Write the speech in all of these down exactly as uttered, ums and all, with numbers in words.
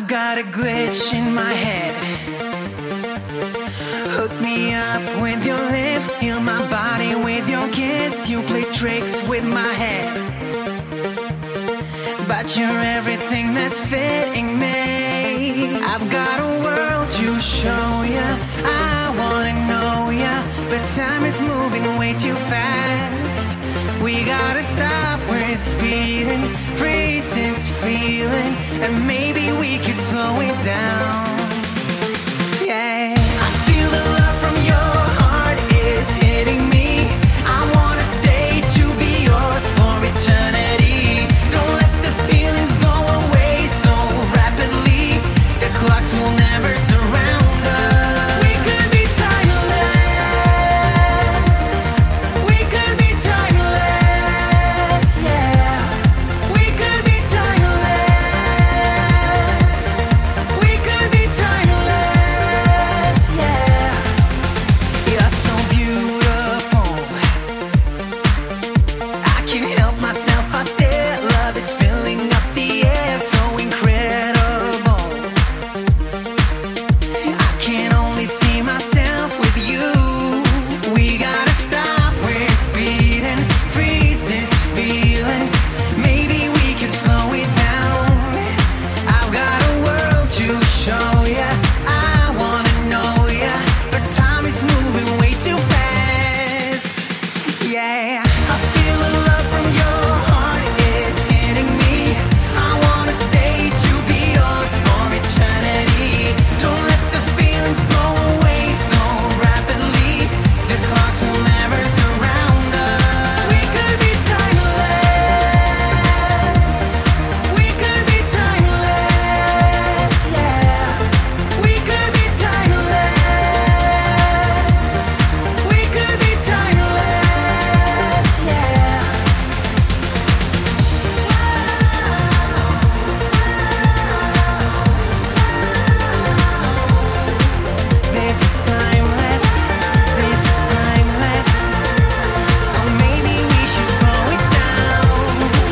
got a glitch in my head. Hook me up with your lips, heal my body with your kiss. You play tricks with my head, but you're everything that's fitting me. I've got a world to show ya, I wanna know ya, but time is moving way too fast. We gotta stop, we're speeding, freeze this feeling, and maybe we could slow it down. Yeah, I feel the love from your heart is hitting me. I wanna stay to be yours for eternity. Don't let the feelings go away so rapidly. The clocks will never surround us. We could be timeless. We could be timeless. Yeah, we could be timeless. We could be timeless. Yeah, you're so beautiful. I can't help myself, I stare. Love is filling up the air, so incredible. I can only see myself with you. We gotta stop, we're speeding, freeze this feeling. Maybe we can slow it down. I've got a world to show ya, I wanna know ya, but time is moving way too fast. Yeah, I feel the love from your heart is hitting me. I wanna stay to be yours for eternity. Don't let the feelings go away so rapidly. The clocks will never surround us. We could be timeless. We could be timeless. Yeah, we could be timeless. We could be timeless. Yeah. This is timeless, this is timeless, so maybe we should slow it down.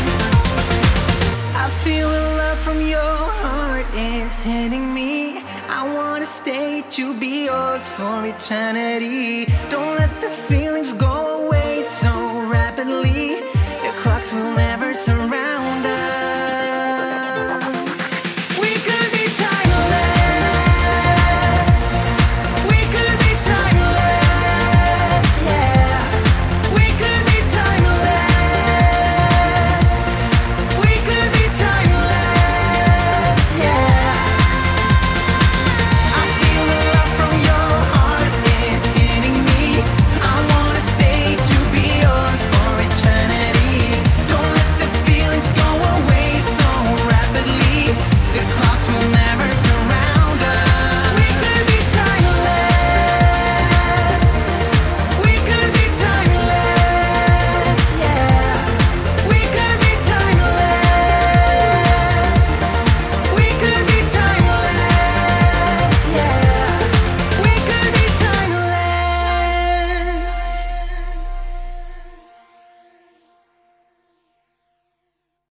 I feel the love from your heart is hitting me. I wanna stay to be yours for eternity. Don't let the feelings go away so rapidly. The clocks will never